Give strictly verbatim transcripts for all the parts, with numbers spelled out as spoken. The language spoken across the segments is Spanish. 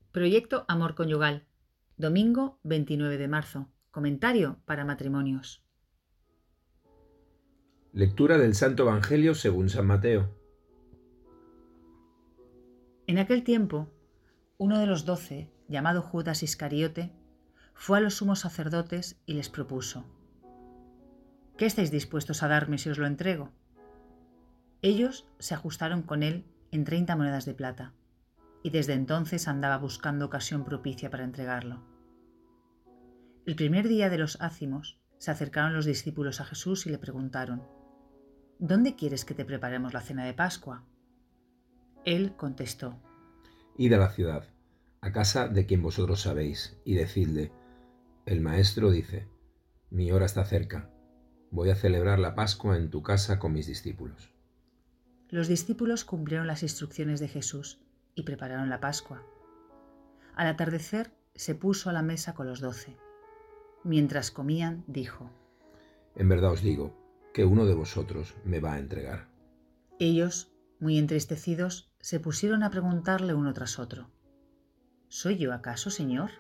Proyecto Amor Conyugal. Domingo veintinueve de marzo. Comentario para matrimonios. Lectura del Santo Evangelio según San Mateo. En aquel tiempo, uno de los doce, llamado Judas Iscariote, fue a los sumos sacerdotes y les propuso: ¿qué estáis dispuestos a darme si os lo entrego? Ellos se ajustaron con él en treinta monedas de plata, y desde entonces andaba buscando ocasión propicia para entregarlo. El primer día de los ácimos se acercaron los discípulos a Jesús y le preguntaron: ¿dónde quieres que te preparemos la cena de Pascua? Él contestó: Id a la ciudad, a casa de quien vosotros sabéis, y decidle: el Maestro dice, mi hora está cerca, voy a celebrar la Pascua en tu casa con mis discípulos. Los discípulos cumplieron las instrucciones de Jesús y prepararon la Pascua. Al atardecer se puso a la mesa con los doce. Mientras comían, dijo: En verdad os digo que uno de vosotros me va a entregar. Ellos, muy entristecidos, se pusieron a preguntarle uno tras otro: ¿soy yo acaso, Señor?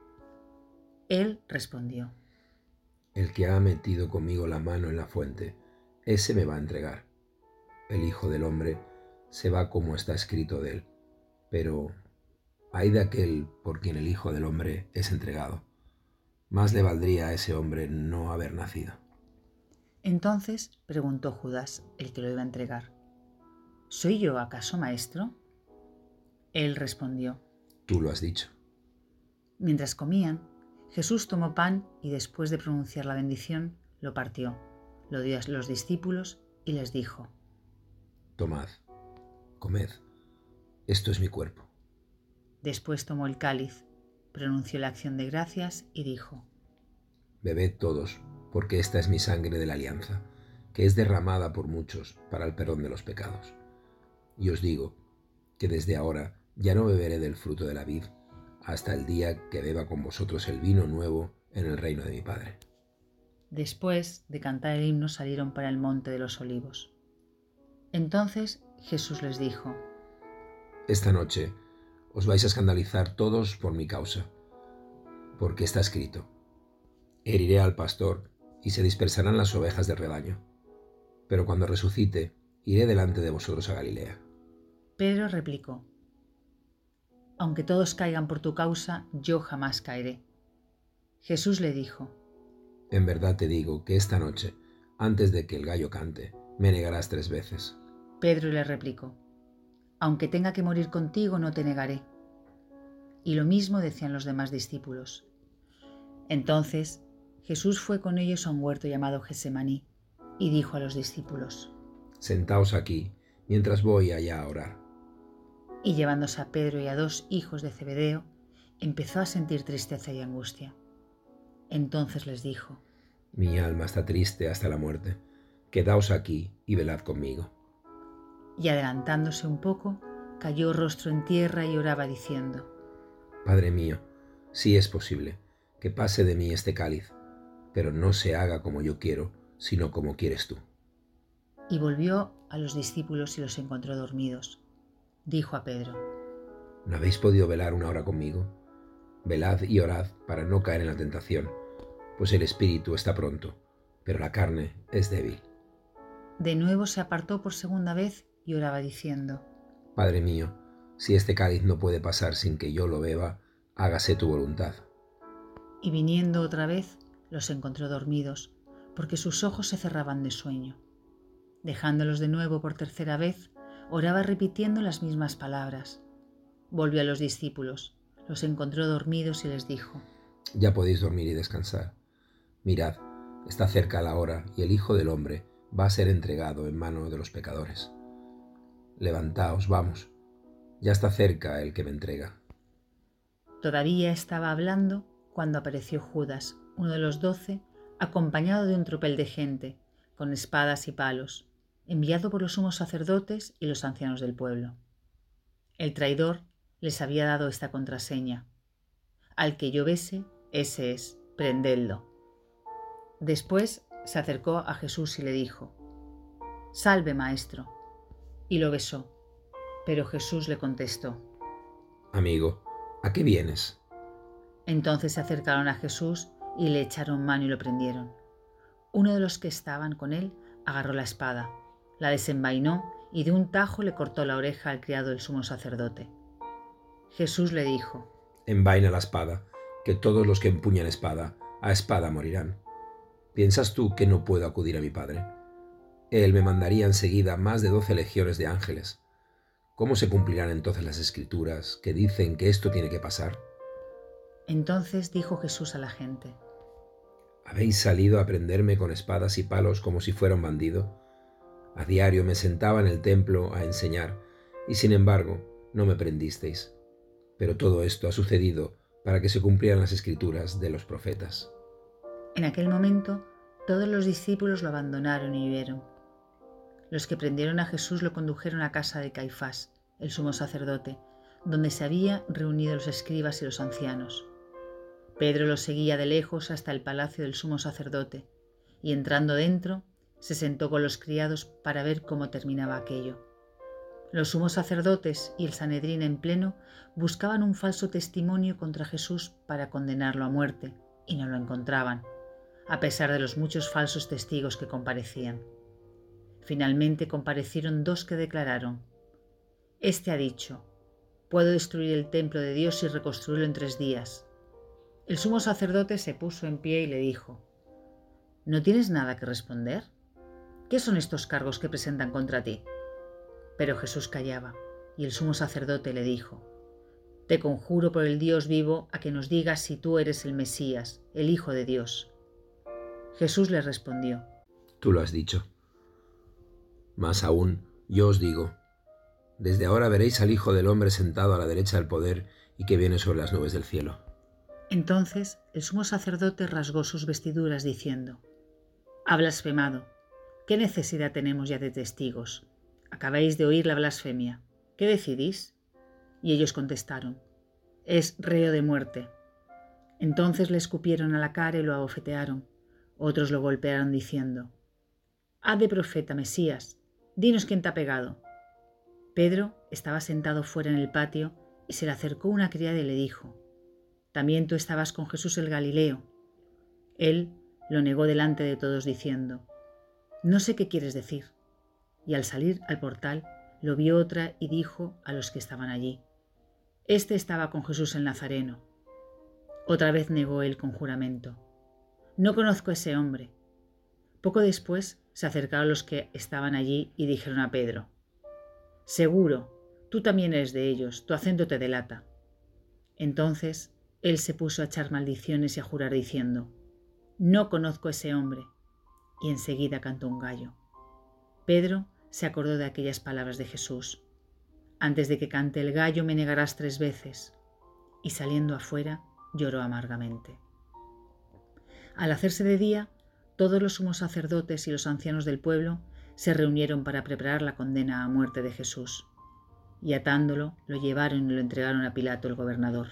Él respondió: El que ha metido conmigo la mano en la fuente, ese me va a entregar. El Hijo del Hombre se va como está escrito de él, pero ay de aquel por quien el Hijo del Hombre es entregado. Más le valdría a ese hombre no haber nacido. Entonces preguntó Judas, el que lo iba a entregar: ¿soy yo acaso, maestro? Él respondió: Tú lo has dicho. Mientras comían, Jesús tomó pan y después de pronunciar la bendición, lo partió, lo dio a los discípulos y les dijo: Tomad, comed, esto es mi cuerpo. Después tomó el cáliz, pronunció la acción de gracias y dijo: Bebed todos, porque esta es mi sangre de la alianza, que es derramada por muchos para el perdón de los pecados. Y os digo que desde ahora ya no beberé del fruto de la vid, hasta el día que beba con vosotros el vino nuevo en el reino de mi Padre. Después de cantar el himno salieron para el monte de los olivos. Entonces Jesús les dijo: Esta noche os vais a escandalizar todos por mi causa, porque está escrito: heriré al pastor y se dispersarán las ovejas del rebaño. Pero cuando resucite, iré delante de vosotros a Galilea. Pedro replicó: aunque todos caigan por tu causa, yo jamás caeré. Jesús le dijo: En verdad te digo que esta noche, antes de que el gallo cante, me negarás tres veces. Pedro le replicó: aunque tenga que morir contigo, no te negaré. Y lo mismo decían los demás discípulos. Entonces Jesús fue con ellos a un huerto llamado Gesemaní y dijo a los discípulos: Sentaos aquí, mientras voy allá a orar. Y llevándose a Pedro y a dos hijos de Zebedeo, empezó a sentir tristeza y angustia. Entonces les dijo: Mi alma está triste hasta la muerte. Quedaos aquí y velad conmigo. Y adelantándose un poco, cayó rostro en tierra y oraba diciendo: Padre mío, si es posible, que pase de mí este cáliz, pero no se haga como yo quiero, sino como quieres tú. Y volvió a los discípulos y los encontró dormidos. Dijo a Pedro: ¿No habéis podido velar una hora conmigo? Velad y orad para no caer en la tentación, pues el espíritu está pronto, pero la carne es débil. De nuevo se apartó por segunda vez y oraba diciendo: Padre mío, si este cáliz no puede pasar sin que yo lo beba, hágase tu voluntad. Y viniendo otra vez, los encontró dormidos, porque sus ojos se cerraban de sueño. Dejándolos de nuevo por tercera vez, oraba repitiendo las mismas palabras. Volvió a los discípulos, los encontró dormidos y les dijo: Ya podéis dormir y descansar. Mirad, está cerca la hora y el Hijo del Hombre va a ser entregado en mano de los pecadores. Levantaos, vamos, ya está cerca el que me entrega. Todavía estaba hablando cuando apareció Judas, uno de los doce, acompañado de un tropel de gente, con espadas y palos, enviado por los sumos sacerdotes y los ancianos del pueblo. El traidor les había dado esta contraseña: al que yo bese, ese es, prendedlo. Después se acercó a Jesús y le dijo: Salve, maestro. Y lo besó. Pero Jesús le contestó: Amigo, ¿A qué vienes? Entonces se acercaron a Jesús y le echaron mano y lo prendieron. Uno de los que estaban con él agarró la espada, la desenvainó y de un tajo le cortó la oreja al criado del sumo sacerdote. Jesús le dijo: Envaina la espada, que todos los que empuñan espada, a espada morirán. ¿Piensas tú que no puedo acudir a mi Padre? Él me mandaría enseguida más de doce legiones de ángeles. ¿Cómo se cumplirán entonces las Escrituras que dicen que esto tiene que pasar? Entonces dijo Jesús a la gente: ¿Habéis salido a prenderme con espadas y palos como si fuera un bandido? A diario me sentaba en el templo a enseñar, y sin embargo no me prendisteis. Pero todo esto ha sucedido para que se cumplieran las Escrituras de los profetas. En aquel momento todos los discípulos lo abandonaron y huyeron. Los que prendieron a Jesús lo condujeron a casa de Caifás, el sumo sacerdote, donde se habían reunido los escribas y los ancianos. Pedro los seguía de lejos hasta el palacio del sumo sacerdote, y entrando dentro, se sentó con los criados para ver cómo terminaba aquello. Los sumos sacerdotes y el Sanedrín en pleno buscaban un falso testimonio contra Jesús para condenarlo a muerte, y no lo encontraban, a pesar de los muchos falsos testigos que comparecían. Finalmente comparecieron dos que declararon: Este ha dicho: puedo destruir el templo de Dios y reconstruirlo en tres días. El sumo sacerdote se puso en pie y le dijo: ¿No tienes nada que responder? ¿Qué son estos cargos que presentan contra ti? Pero Jesús callaba, y el sumo sacerdote le dijo: Te conjuro por el Dios vivo a que nos digas si tú eres el Mesías, el Hijo de Dios. Jesús le respondió: Tú lo has dicho. Más aún, yo os digo, desde ahora veréis al Hijo del Hombre sentado a la derecha del poder y que viene sobre las nubes del cielo. Entonces el sumo sacerdote rasgó sus vestiduras diciendo: Ha blasfemado. ¿Qué necesidad tenemos ya de testigos? Acabáis de oír la blasfemia. ¿Qué decidís? Y ellos contestaron: Es reo de muerte. Entonces le escupieron a la cara y lo abofetearon. Otros lo golpearon diciendo: Haz de profeta, Mesías, dinos quién te ha pegado. Pedro estaba sentado fuera en el patio y se le acercó una criada y le dijo: También tú estabas con Jesús el Galileo. Él lo negó delante de todos diciendo: No sé qué quieres decir. Y al salir al portal lo vio otra y dijo a los que estaban allí: Este estaba con Jesús el Nazareno. Otra vez negó él con juramento: No conozco a ese hombre. Poco después se acercaron los que estaban allí y dijeron a Pedro: Seguro, tú también eres de ellos, tu acento te delata. Entonces él se puso a echar maldiciones y a jurar diciendo: No conozco a ese hombre. Y enseguida cantó un gallo. Pedro se acordó de aquellas palabras de Jesús: Antes de que cante el gallo me negarás tres veces. Y saliendo afuera lloró amargamente. Al hacerse de día, todos los sumos sacerdotes y los ancianos del pueblo se reunieron para preparar la condena a muerte de Jesús, y atándolo lo llevaron y lo entregaron a Pilato el gobernador.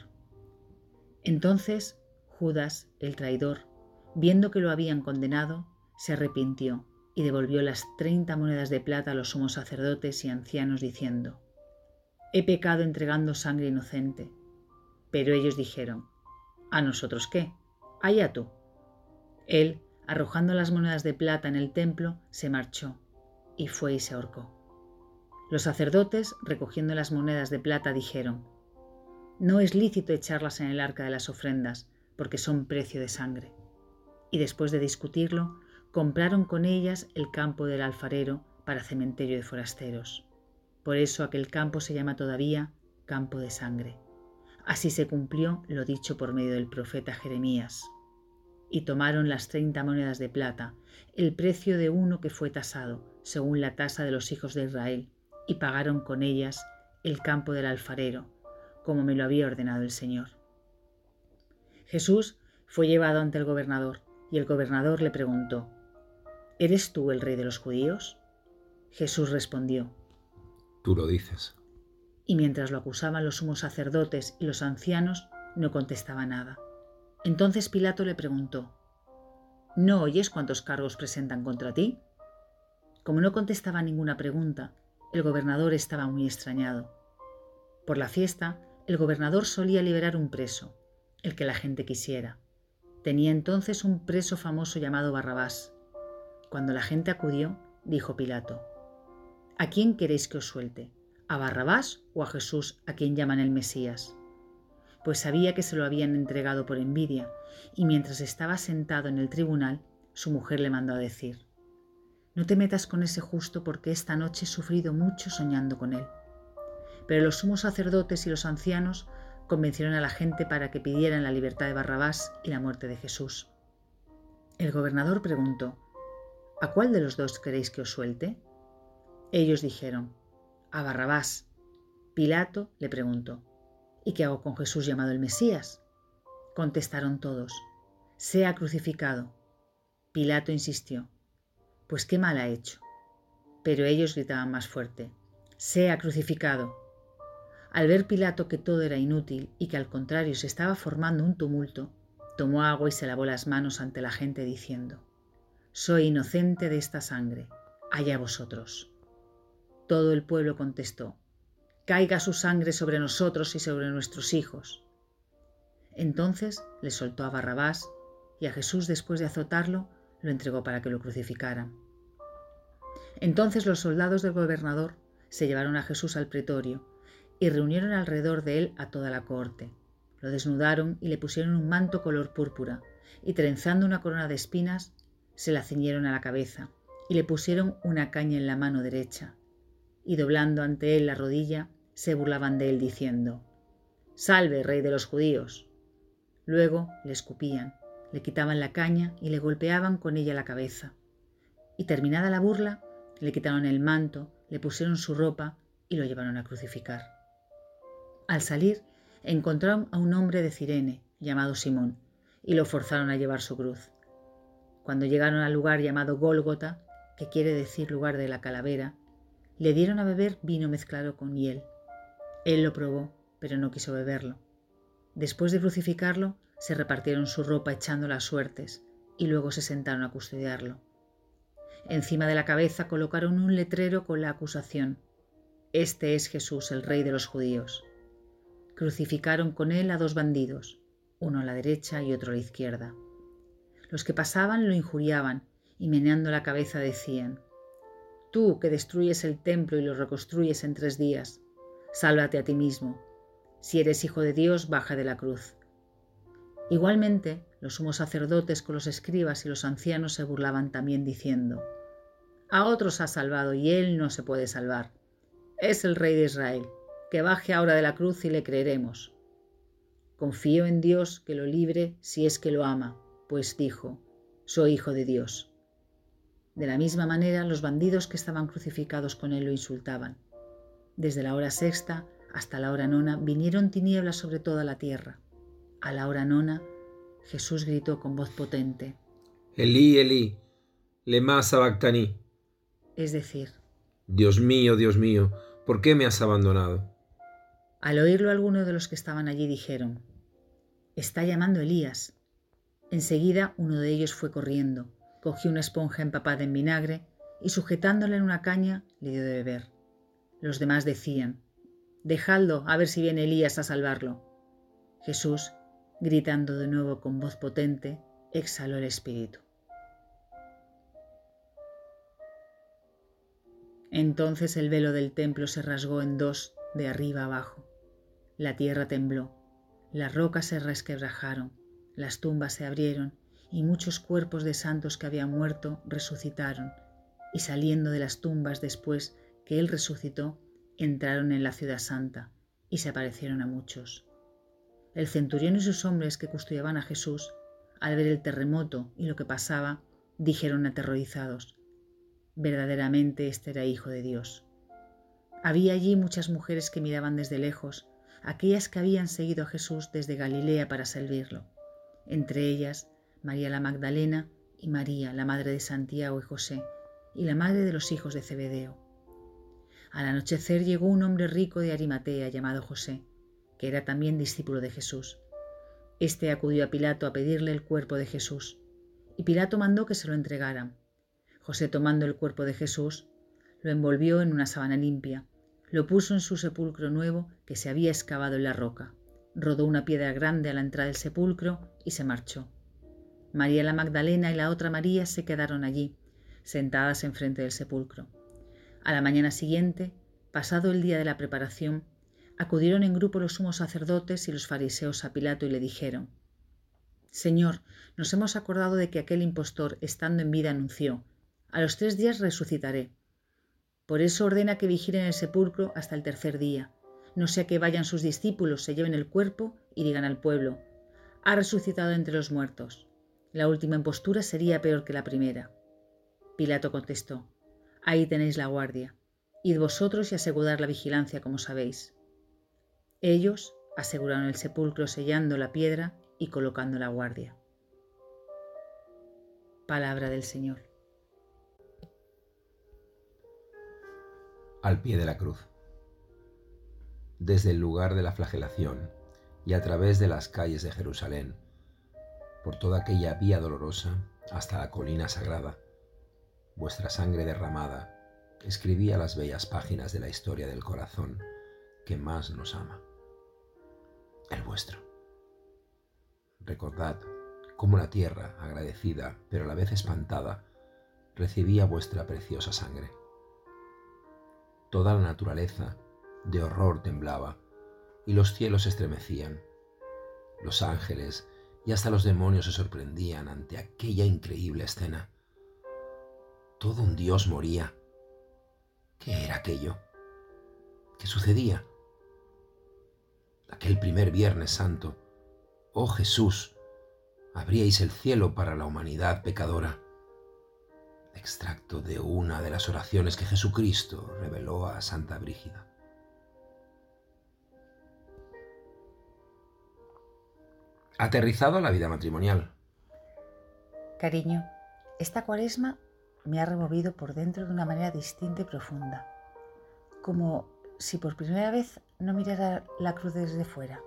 Entonces Judas, el traidor, viendo que lo habían condenado, se arrepintió y devolvió las treinta monedas de plata a los sumos sacerdotes y ancianos diciendo: He pecado entregando sangre inocente. Pero ellos dijeron: ¿A nosotros qué? Allá tú. Él, arrojando las monedas de plata en el templo, se marchó y fue y se ahorcó. Los sacerdotes, recogiendo las monedas de plata, dijeron: No es lícito echarlas en el arca de las ofrendas, porque son precio de sangre. Y después de discutirlo, compraron con ellas el campo del alfarero para cementerio de forasteros. Por eso aquel campo se llama todavía campo de sangre. Así se cumplió lo dicho por medio del profeta Jeremías. Y tomaron las treinta monedas de plata, el precio de uno que fue tasado, según la tasa de los hijos de Israel, y pagaron con ellas el campo del alfarero, como me lo había ordenado el Señor. Jesús fue llevado ante el gobernador, y el gobernador le preguntó: ¿Eres tú el rey de los judíos? Jesús respondió: Tú lo dices. Y mientras lo acusaban los sumos sacerdotes y los ancianos, no contestaba nada. Entonces Pilato le preguntó: ¿No oyes cuántos cargos presentan contra ti? Como no contestaba ninguna pregunta, el gobernador estaba muy extrañado. Por la fiesta, El gobernador solía liberar un preso, el que la gente quisiera. Tenía entonces un preso famoso llamado Barrabás. Cuando la gente acudió, dijo Pilato: ¿A quién queréis que os suelte? ¿A Barrabás o a Jesús, a quien llaman el Mesías? Pues sabía que se lo habían entregado por envidia, y mientras estaba sentado en el tribunal, su mujer le mandó a decir: No te metas con ese justo, porque esta noche he sufrido mucho soñando con él. Pero los sumos sacerdotes y los ancianos convencieron a la gente para que pidieran la libertad de Barrabás y la muerte de Jesús. El gobernador preguntó: ¿A cuál de los dos queréis que os suelte? Ellos dijeron: A Barrabás. Pilato le preguntó: ¿Y qué hago con Jesús llamado el Mesías? Contestaron todos: Sea crucificado. Pilato insistió: Pues qué mal ha hecho. Pero ellos gritaban más fuerte: Sea crucificado. Al ver Pilato que todo era inútil y que al contrario se estaba formando un tumulto, tomó agua y se lavó las manos ante la gente diciendo: Soy inocente de esta sangre, allá vosotros. Todo el pueblo contestó: Caiga su sangre sobre nosotros y sobre nuestros hijos. Entonces le soltó a Barrabás y a Jesús, después de azotarlo, lo entregó para que lo crucificaran. Entonces los soldados del gobernador se llevaron a Jesús al pretorio y reunieron alrededor de él a toda la cohorte. Lo desnudaron y le pusieron un manto color púrpura, y trenzando una corona de espinas, se la ciñeron a la cabeza y le pusieron una caña en la mano derecha. Y doblando ante él la rodilla, se burlaban de él diciendo: «Salve, rey de los judíos». Luego le escupían, le quitaban la caña y le golpeaban con ella la cabeza. Y terminada la burla, le quitaron el manto, le pusieron su ropa y lo llevaron a crucificar. Al salir, encontraron a un hombre de Cirene, llamado Simón, y lo forzaron a llevar su cruz. Cuando llegaron al lugar llamado Gólgota, que quiere decir lugar de la calavera, le dieron a beber vino mezclado con hiel. Él lo probó, pero no quiso beberlo. Después de crucificarlo, se repartieron su ropa echándola a suertes, y luego se sentaron a custodiarlo. Encima de la cabeza colocaron un letrero con la acusación: «Este es Jesús, el Rey de los judíos». Crucificaron con él a dos bandidos, uno a la derecha y otro a la izquierda. Los que pasaban lo injuriaban y meneando la cabeza decían: «Tú que destruyes el templo y lo reconstruyes en tres días, sálvate a ti mismo. Si eres hijo de Dios, baja de la cruz». Igualmente, los sumos sacerdotes con los escribas y los ancianos se burlaban también diciendo: «A otros ha salvado y él no se puede salvar. Es el Rey de Israel. Que baje ahora de la cruz y le creeremos». Confío en Dios que lo libre si es que lo ama, pues dijo: «Soy hijo de Dios». De la misma manera, los bandidos que estaban crucificados con él lo insultaban. Desde la hora sexta hasta la hora nona vinieron tinieblas sobre toda la tierra. A la hora nona, Jesús gritó con voz potente: Elí, Elí, lema sabactani. Es decir, Dios mío, Dios mío, ¿por qué me has abandonado? Al oírlo, algunos de los que estaban allí dijeron: «Está llamando Elías». Enseguida uno de ellos fue corriendo, cogió una esponja empapada en vinagre y sujetándola en una caña le dio de beber. Los demás decían: «Dejadlo, a ver si viene Elías a salvarlo». Jesús, gritando de nuevo con voz potente, exhaló el espíritu. Entonces el velo del templo se rasgó en dos de arriba abajo. La tierra tembló, las rocas se resquebrajaron, las tumbas se abrieron y muchos cuerpos de santos que habían muerto resucitaron, y saliendo de las tumbas después que él resucitó, entraron en la ciudad santa y se aparecieron a muchos. El centurión y sus hombres que custodiaban a Jesús, al ver el terremoto y lo que pasaba, dijeron aterrorizados: «Verdaderamente este era hijo de Dios». Había allí muchas mujeres que miraban desde lejos, aquellas que habían seguido a Jesús desde Galilea para servirlo, entre ellas María la Magdalena y María, la madre de Santiago y José, y la madre de los hijos de Zebedeo. Al anochecer llegó un hombre rico de Arimatea llamado José, que era también discípulo de Jesús. Este acudió a Pilato a pedirle el cuerpo de Jesús, y Pilato mandó que se lo entregaran. José, tomando el cuerpo de Jesús, lo envolvió en una sábana limpia, lo puso en su sepulcro nuevo que se había excavado en la roca, rodó una piedra grande a la entrada del sepulcro y se marchó. María la Magdalena y la otra María se quedaron allí, sentadas enfrente del sepulcro. A la mañana siguiente, pasado el día de la preparación, acudieron en grupo los sumos sacerdotes y los fariseos a Pilato y le dijeron: «Señor, nos hemos acordado de que aquel impostor, estando en vida, anunció: a los tres días resucitaré. Por eso ordena que vigilen el sepulcro hasta el tercer día, no sea que vayan sus discípulos, se lleven el cuerpo y digan al pueblo: ha resucitado entre los muertos. La última impostura sería peor que la primera». Pilato contestó: «Ahí tenéis la guardia. Id vosotros y asegurad la vigilancia como sabéis». Ellos aseguraron el sepulcro sellando la piedra y colocando la guardia. Palabra del Señor. Al pie de la cruz. Desde el lugar de la flagelación y a través de las calles de Jerusalén, por toda aquella vía dolorosa hasta la colina sagrada, vuestra sangre derramada escribía las bellas páginas de la historia del corazón que más nos ama, el vuestro. Recordad cómo la tierra, agradecida pero a la vez espantada, recibía vuestra preciosa sangre. Toda la naturaleza de horror temblaba y los cielos se estremecían. Los ángeles y hasta los demonios se sorprendían ante aquella increíble escena. Todo un Dios moría. ¿Qué era aquello? ¿Qué sucedía? Aquel primer Viernes Santo, oh Jesús, abríais el cielo para la humanidad pecadora. Extracto de una de las oraciones que Jesucristo reveló a Santa Brígida. Aterrizado a la vida matrimonial. Cariño, esta Cuaresma me ha removido por dentro de una manera distinta y profunda, como si por primera vez no mirara la cruz desde fuera.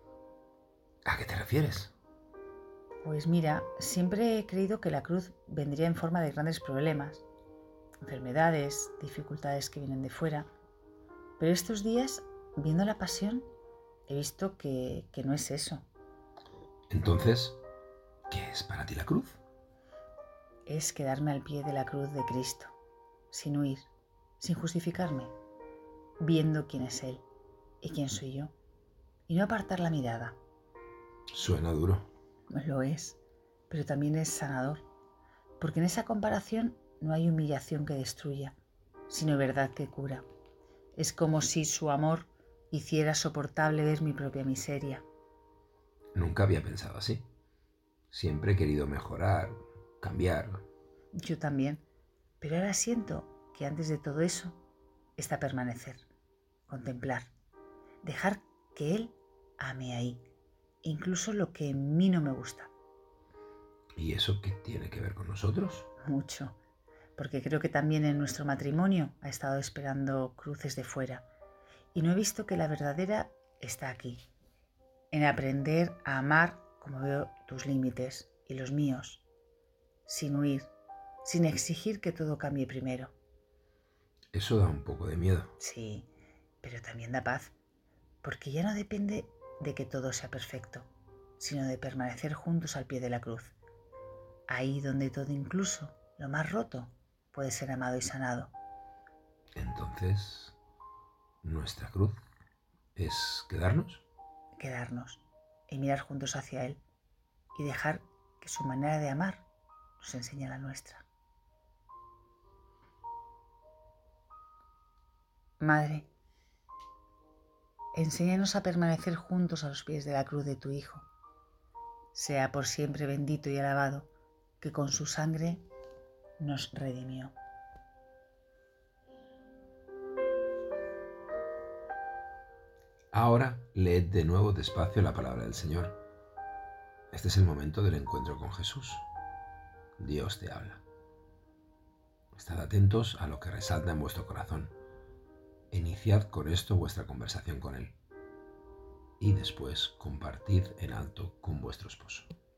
¿A qué te refieres? Pues mira, siempre he creído que la cruz vendría en forma de grandes problemas, enfermedades, dificultades que vienen de fuera, pero estos días, viendo la pasión, he visto que, que no es eso. Entonces, ¿qué es para ti la cruz? Es quedarme al pie de la cruz de Cristo, sin huir, sin justificarme, viendo quién es Él y quién soy yo, y no apartar la mirada. Suena duro. Lo es, pero también es sanador, porque en esa comparación no hay humillación que destruya, sino verdad que cura. Es como si su amor hiciera soportable ver mi propia miseria. Nunca había pensado así. Siempre he querido mejorar, cambiar. Yo también, pero ahora siento que antes de todo eso está permanecer, contemplar, dejar que Él ame ahí, incluso lo que en mí no me gusta. ¿Y eso qué tiene que ver con nosotros? Mucho, porque creo que también en nuestro matrimonio ha estado esperando cruces de fuera y no he visto que la verdadera está aquí, en aprender a amar como veo tus límites y los míos, sin huir, sin exigir que todo cambie primero. Eso da un poco de miedo. Sí, pero también da paz, porque ya no depende de que todo sea perfecto, sino de permanecer juntos al pie de la cruz, ahí donde todo, incluso lo más roto, puede ser amado y sanado. Entonces, ¿nuestra cruz es quedarnos? Quedarnos y mirar juntos hacia Él y dejar que su manera de amar nos enseñe la nuestra. Madre, enséñanos a permanecer juntos a los pies de la cruz de tu Hijo. Sea por siempre bendito y alabado, que con su sangre nos redimió. Ahora leed de nuevo despacio la palabra del Señor. Este es el momento del encuentro con Jesús. Dios te habla. Estad atentos a lo que resalta en vuestro corazón. Iniciad con esto vuestra conversación con Él. Y después compartid en alto con vuestro esposo.